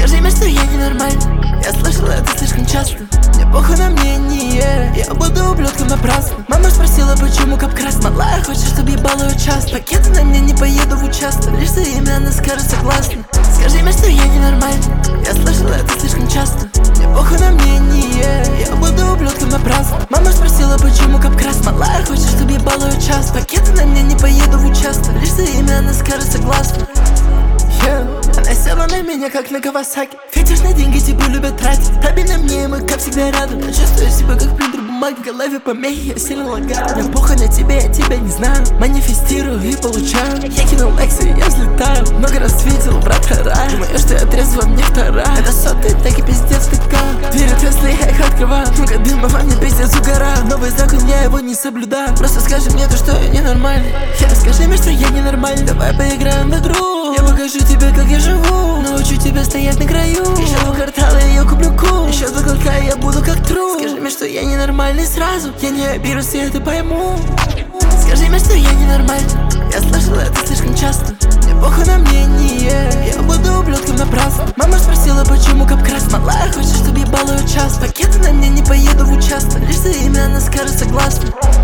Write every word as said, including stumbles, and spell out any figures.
Скажи мне, что я ненормальный. Я слышала это слишком часто. Мне похуй на мнение, я буду ублюдком напрасно. Мама спросила, почему капкрас. Малая хочет, чтобы ебала ее часто. Пакеты на мне, не поеду в участок. Лишь за имя она скажет согласна. Скажи мне, что я ненормальный. Я слышала это слишком часто. Мне похуй на мнение, я буду ублюдком напрасно. Мама спросила, почему капкрас. Малая хочет, чтобы ебала ее часто. Пакеты на мне, не поеду в участок. Лишь за имя она скажет согласна. Yeah. Она села на меня, как на Кавасаки. Фетиш на деньги, типа любят тратить. Таби на мне, и мы как всегда рядом. Я чувствую себя, как принтер бумаги. В голове помехи, я сильно лагаю. Мне похуй на тебя, я тебя не знаю. Манифестирую и получаю. Я кинул лекции, я взлетаю. Много раз видел, брат, рай. Думаю, что я трезво, мне вторая. Это сотый, так и пиздец такая. Двери Теслы, я их открываю. Много дыма во мне, пиздец угораю. Новый закон, я его не соблюдаю. Просто скажи мне то, что я ненормальный. Я скажи мне, что я ненормальный. Давай поиграем в игру. Я покажу тебе, как я живу. Научу тебя стоять на краю. Еще два квартала, я куплю кул. Еще два глотка, я буду как тру. Скажи мне, что я ненормальный сразу. Я не обирусь, я это пойму. Скажи мне, что я ненормальный. Я слышала это слишком часто. Мне похуй на мнение, я буду ублюдком напрасно. Мама спросила, почему капкрас. Малая хочет, чтобы ебала ее часто. Пакеты на мне, не поеду в участок. Лишь за имя она скажет согласна.